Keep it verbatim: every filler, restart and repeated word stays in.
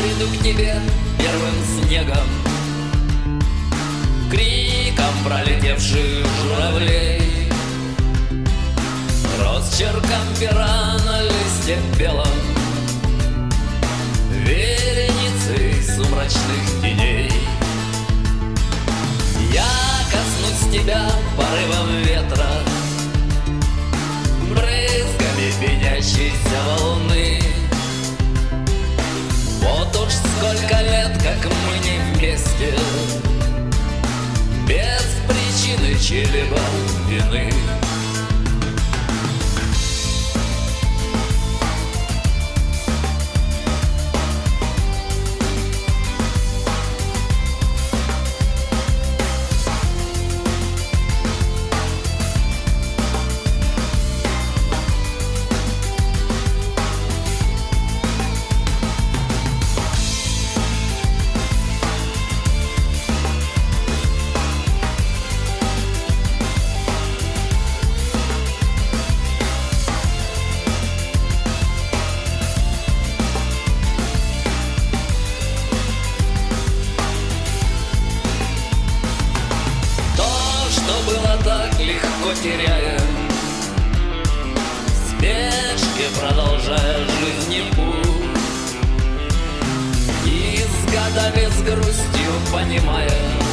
приду к тебе первым снегом, криком пролетевших журавлей, росчерком пера на листе белом, вереницей сумрачных теней. Я коснусь тебя порывом ветра, брызгами пенящейся волны. Вот уж сколько лет, как мы не вместе, без причины чьей-либо вины. Так легко теряем, в спешке продолжая жизни путь, и с годами с грустью понимая,